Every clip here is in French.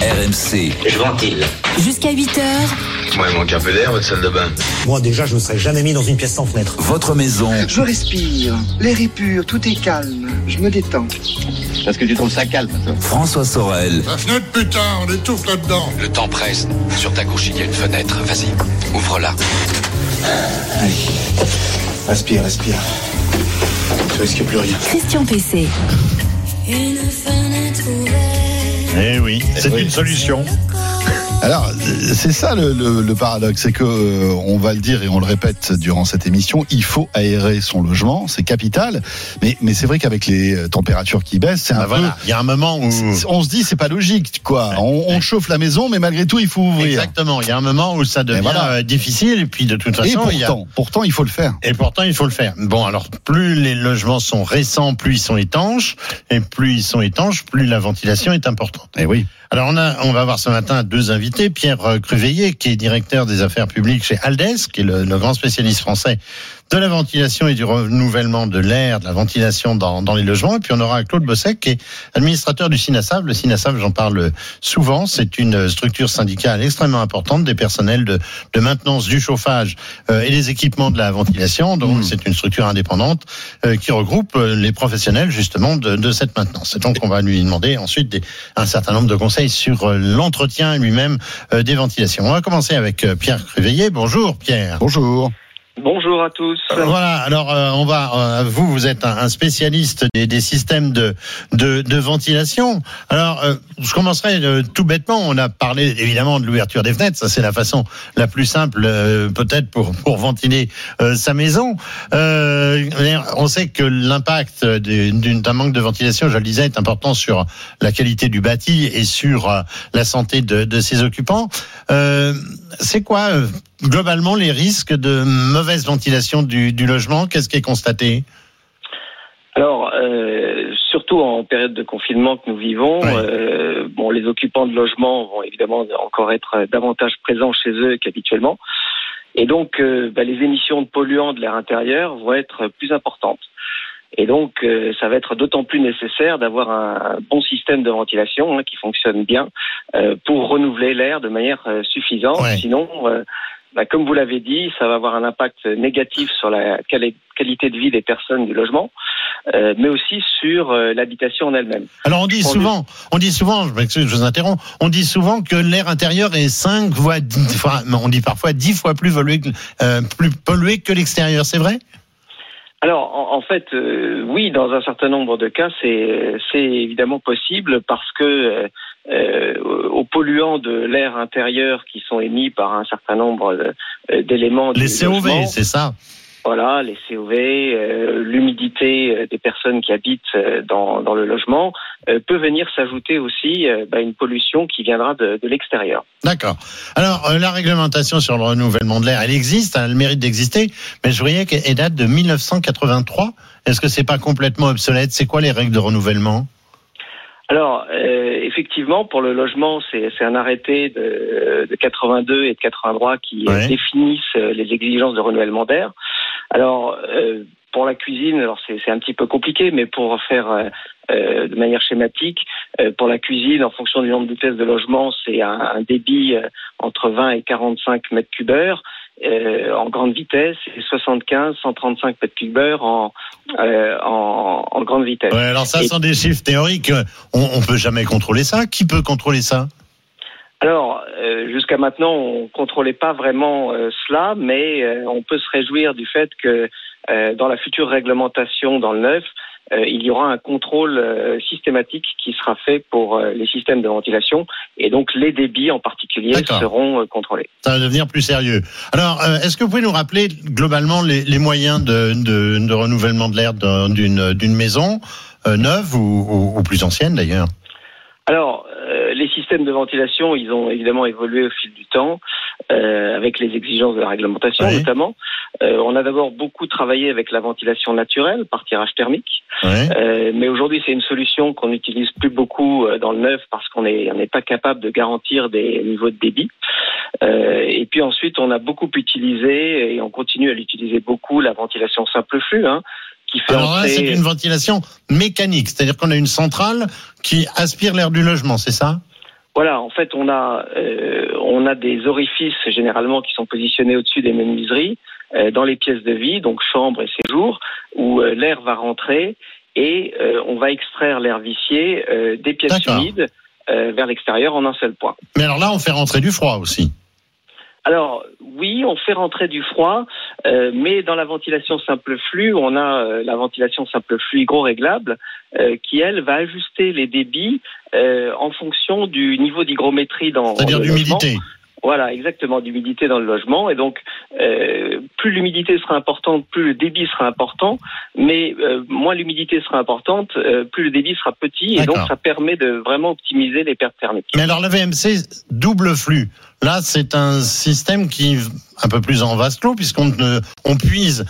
RMC. Je ventile. Jusqu'à 8h. Moi, il manque un peu d'air, votre salle de bain. Moi, déjà, je ne me serais jamais mis dans une pièce sans fenêtre. Votre maison. Je respire, l'air est pur, tout est calme, je me détends. Parce que tu trouves ça calme, toi. François Sorel. La fenêtre, putain, on étouffe là-dedans. Le temps presse. Sur ta gauche, il y a une fenêtre. Vas-y, ouvre-la. Allez, respire. Tu risques plus rien. Christian Pessé. Une fenêtre ouverte. Eh oui, c'est une solution. Alors, c'est ça le paradoxe, c'est que on va le dire et on le répète durant cette émission, il faut aérer son logement, c'est capital. Mais c'est vrai qu'avec les températures qui baissent, c'est un peu. Il y a un moment où on se dit c'est pas logique, quoi. On chauffe la maison, mais malgré tout, il faut ouvrir. Exactement. Il y a un moment où ça devient difficile, et puis de toute façon, pourtant, il faut le faire. Et pourtant, il faut le faire. Bon, alors plus les logements sont récents, plus ils sont étanches, et plus ils sont étanches, plus la ventilation est importante. Et oui. Alors on va voir ce matin deux invités, Pierre Cruveillet, qui est directeur des affaires publiques chez Aldes, qui est le grand spécialiste français de la ventilation et du renouvellement de l'air, de la ventilation dans les logements. Et puis on aura Claude Bossec, qui est administrateur du SINASAV. Le SINASAV, j'en parle souvent, c'est une structure syndicale extrêmement importante des personnels de maintenance du chauffage et des équipements de la ventilation. Donc c'est une structure indépendante qui regroupe les professionnels justement de cette maintenance. Et donc on va lui demander ensuite un certain nombre de conseils sur l'entretien lui-même des ventilations. On va commencer avec Pierre Cruveillet. Bonjour Pierre. Bonjour. Bonjour à tous. Voilà, alors on va vous êtes un spécialiste des systèmes de ventilation. Alors je commencerai tout bêtement. On a parlé évidemment de l'ouverture des fenêtres, ça c'est la façon la plus simple peut-être pour ventiler sa maison. On sait que l'impact d'un manque de ventilation, je le disais, est important sur la qualité du bâti et sur la santé de ses occupants. C'est quoi globalement les risques de mauvaise ventilation du logement? Qu'est-ce qui est constaté? Alors, surtout en période de confinement que nous vivons, les occupants de logements vont évidemment encore être davantage présents chez eux qu'habituellement. Et donc, les émissions de polluants de l'air intérieur vont être plus importantes. Et donc, ça va être d'autant plus nécessaire d'avoir un bon système de ventilation qui fonctionne bien pour renouveler l'air de manière suffisante. Ouais. Sinon, comme vous l'avez dit, ça va avoir un impact négatif sur la qualité de vie des personnes du logement, mais aussi sur l'habitation en elle-même. Alors on dit souvent, je m'excuse, je vous interromps, on dit souvent que l'air intérieur est 5 fois, on dit parfois 10 fois plus pollué que l'extérieur, c'est vrai ? Alors, en fait, oui, dans un certain nombre de cas, c'est évidemment possible parce que aux polluants de l'air intérieur qui sont émis par un certain nombre d'éléments du logement. Les COV, c'est ça. Voilà, les COV, l'humidité des personnes qui habitent dans le logement peut venir s'ajouter aussi une pollution qui viendra de l'extérieur. D'accord. Alors, la réglementation sur le renouvellement de l'air, elle existe, elle mérite d'exister, mais je voyais qu'elle date de 1983. Est-ce que c'est pas complètement obsolète? C'est quoi les règles de renouvellement? Alors, effectivement, pour le logement, c'est un arrêté de 82 et de 83 qui définissent les exigences de renouvellement d'air. Alors, pour la cuisine, alors c'est un petit peu compliqué, mais pour faire de manière schématique, pour la cuisine, en fonction du nombre de pièces de logement, c'est un débit entre 20 et 45 mètres cubes heure. En grande vitesse, c'est 75, 135 mètres cubes heure en grande vitesse. Ouais, alors ça, sont des chiffres théoriques. On peut jamais contrôler ça. Qui peut contrôler ça? Alors, jusqu'à maintenant, on contrôlait pas vraiment cela, mais on peut se réjouir du fait que dans la future réglementation dans le neuf, il y aura un contrôle systématique qui sera fait pour les systèmes de ventilation et donc les débits en particulier seront contrôlés. Ça va devenir plus sérieux. Alors, est-ce que vous pouvez nous rappeler globalement les moyens de renouvellement de l'air d'une maison neuve ou plus ancienne d'ailleurs? Alors, les systèmes de ventilation, ils ont évidemment évolué au fil du temps, avec les exigences de la réglementation notamment. On a d'abord beaucoup travaillé avec la ventilation naturelle par tirage thermique, mais aujourd'hui c'est une solution qu'on n'utilise plus beaucoup dans le neuf parce qu'on n'est pas capable de garantir des niveaux de débit. Et puis ensuite on a beaucoup utilisé et on continue à l'utiliser beaucoup la ventilation simple flux. Alors là, c'est une ventilation mécanique, c'est-à-dire qu'on a une centrale qui aspire l'air du logement, c'est ça ? Voilà, en fait, on a des orifices généralement qui sont positionnés au-dessus des menuiseries dans les pièces de vie, donc chambre et séjour, où l'air va rentrer et on va extraire l'air vicié des pièces humides vers l'extérieur en un seul point. Mais alors là, on fait rentrer du froid aussi. Alors oui, on fait rentrer du froid, mais dans la ventilation simple flux, on a la ventilation simple flux hygroréglable qui, elle, va ajuster les débits en fonction du niveau d'hygrométrie dans c'est-à-dire le d'humidité. logement. Voilà, exactement, d'humidité dans le logement. Et donc, plus l'humidité sera importante, plus le débit sera important. Mais moins l'humidité sera importante, plus le débit sera petit. D'accord. Et donc, ça permet de vraiment optimiser les pertes thermiques. Mais alors, la VMC double flux, là, c'est un système qui un peu plus en vase clos, puisqu'on puise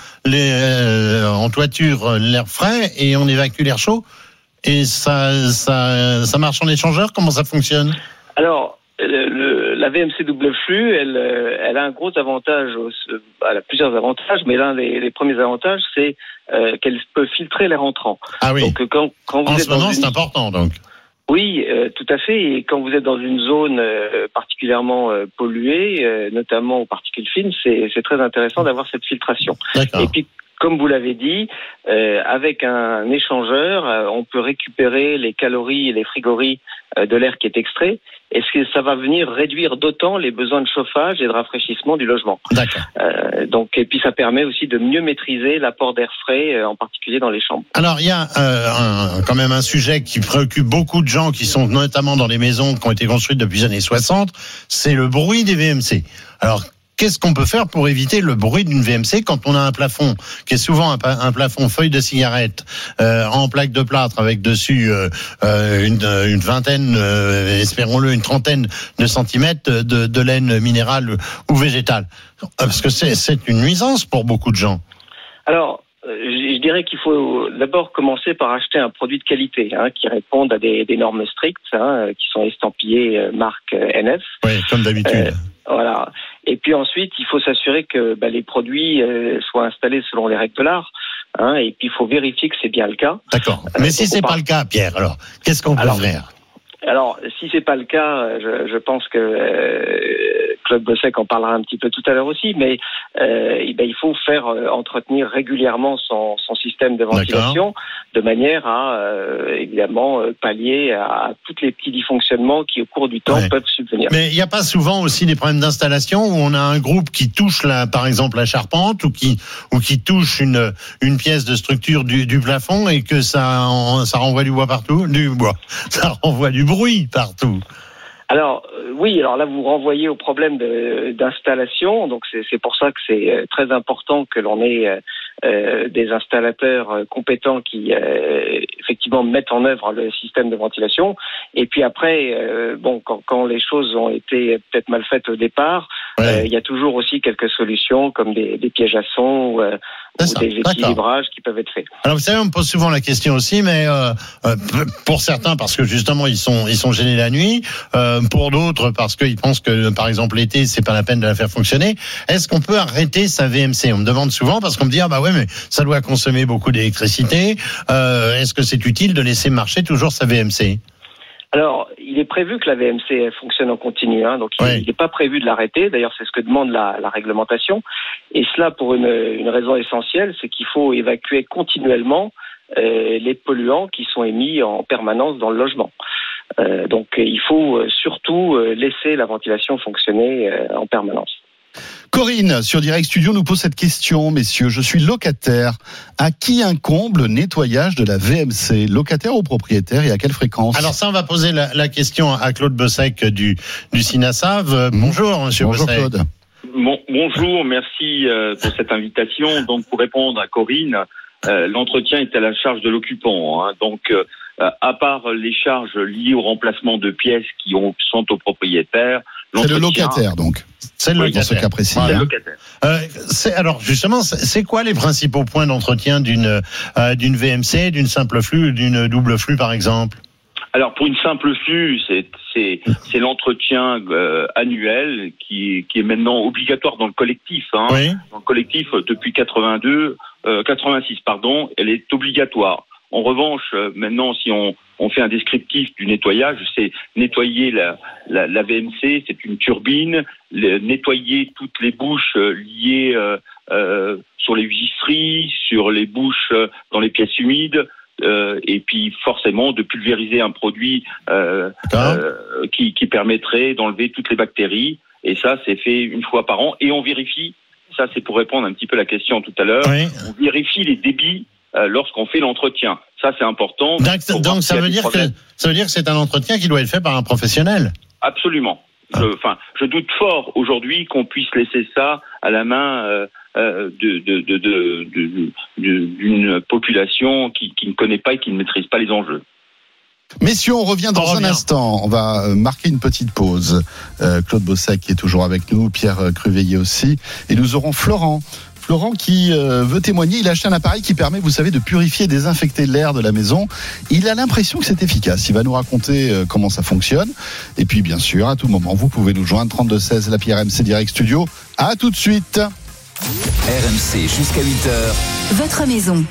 en toiture l'air frais et on évacue l'air chaud. Et ça marche en échangeur. Comment ça fonctionne? Alors, la VMC double flux, elle a un gros avantage, elle a plusieurs avantages, mais l'un des premiers avantages, c'est qu'elle peut filtrer l'air entrant. Ah oui. Donc quand vous en êtes ce moment, c'est important, donc. Oui, tout à fait. Et quand vous êtes dans une zone particulièrement polluée, notamment aux particules fines, c'est très intéressant d'avoir cette filtration. D'accord. Et puis, comme vous l'avez dit, avec un échangeur, on peut récupérer les calories et les frigories de l'air qui est extrait. Est-ce que ça va venir réduire d'autant les besoins de chauffage et de rafraîchissement du logement? D'accord. Et puis ça permet aussi de mieux maîtriser l'apport d'air frais, en particulier dans les chambres. Alors il y a quand même un sujet qui préoccupe beaucoup de gens qui sont notamment dans les maisons qui ont été construites depuis les années 60, c'est le bruit des VMC. Alors qu'est-ce qu'on peut faire pour éviter le bruit d'une VMC quand on a un plafond qui est souvent un plafond feuille de cigarette en plaque de plâtre avec dessus une vingtaine, espérons-le, une trentaine de centimètres de laine minérale ou végétale? Parce que c'est une nuisance pour beaucoup de gens. Alors, je dirais qu'il faut d'abord commencer par acheter un produit de qualité qui réponde à des normes strictes, qui sont estampillées marque NF. Oui, comme d'habitude. Voilà. Et puis ensuite, il faut s'assurer que les produits soient installés selon les règles de l'art. Et puis il faut vérifier que c'est bien le cas. D'accord. Mais si c'est pas le cas, Pierre, alors qu'est-ce qu'on peut faire? Alors, si c'est pas le cas, je pense que Claude Bossec en parlera un petit peu tout à l'heure aussi, mais il faut faire entretenir régulièrement son système de ventilation. D'accord. De manière à évidemment pallier à tous les petits dysfonctionnements qui au cours du temps peuvent subvenir. Mais il n'y a pas souvent aussi des problèmes d'installation où on a un groupe qui touche par exemple la charpente ou qui touche une pièce de structure du plafond et que ça renvoie du bois partout, ça renvoie du bruit partout. Alors oui, alors là vous renvoyez au problème d'installation, donc c'est pour ça que c'est très important que l'on ait des installateurs compétents qui effectivement mettent en œuvre le système de ventilation. Et puis après, quand les choses ont été peut-être mal faites au départ, il y a toujours aussi quelques solutions comme des pièges à son ou des équilibrages qui peuvent être faits. Alors vous savez, on me pose souvent la question aussi, mais pour certains parce que justement ils sont gênés la nuit, pour d'autres parce qu'ils pensent que par exemple l'été c'est pas la peine de la faire fonctionner. Est-ce qu'on peut arrêter sa VMC? On me demande souvent parce qu'on me dit mais ça doit consommer beaucoup d'électricité. Est-ce que c'est utile de laisser marcher toujours sa VMC? Alors, il est prévu que la VMC fonctionne en continu, donc il n'est pas prévu de l'arrêter. D'ailleurs, c'est ce que demande la réglementation. Et cela pour une raison essentielle, c'est qu'il faut évacuer continuellement les polluants qui sont émis en permanence dans le logement. Donc, il faut surtout laisser la ventilation fonctionner en permanence. Corinne, sur Direct Studio, nous pose cette question, messieurs. Je suis locataire. À qui incombe le nettoyage de la VMC? Locataire ou propriétaire et à quelle fréquence? Alors ça, on va poser la question à Claude Bossec du SINASAV. Bonjour, monsieur Bossec. Bonjour, Claude. Bonjour, merci pour cette invitation. Donc, pour répondre à Corinne, l'entretien est à la charge de l'occupant. Donc, à part les charges liées au remplacement de pièces qui sont aux propriétaires, c'est le locataire, donc. C'est le locataire. Dans ce cas précis. Voilà. Alors justement, c'est quoi les principaux points d'entretien d'une VMC, d'une simple flux, d'une double flux par exemple? Alors pour une simple flux, c'est l'entretien annuel qui est maintenant obligatoire dans le collectif. Oui. Dans le collectif depuis 86, elle est obligatoire. En revanche, maintenant, si on fait un descriptif du nettoyage, c'est nettoyer la VMC, c'est une turbine, nettoyer toutes les bouches liées sur les vigisseries, sur les bouches dans les pièces humides, et puis forcément de pulvériser un produit qui permettrait d'enlever toutes les bactéries. Et ça, c'est fait une fois par an. Et on vérifie, ça c'est pour répondre un petit peu à la question tout à l'heure, on vérifie les débits lorsqu'on fait l'entretien. Ça, c'est important. Donc ça veut dire que c'est un entretien qui doit être fait par un professionnel. Absolument. Je doute fort aujourd'hui qu'on puisse laisser ça à la main d'une population qui ne connaît pas et qui ne maîtrise pas les enjeux. Messieurs, on revient dans un instant. On va marquer une petite pause. Claude Bossec qui est toujours avec nous, Pierre Cruveilhier aussi, et nous aurons Florent qui veut témoigner. Il a acheté un appareil qui permet, vous savez, de purifier et désinfecter l'air de la maison. Il a l'impression que c'est efficace. Il va nous raconter comment ça fonctionne. Et puis, bien sûr, à tout moment, vous pouvez nous joindre 3216, l'appli RMC Direct Studio. À tout de suite. RMC jusqu'à 8h. Votre maison.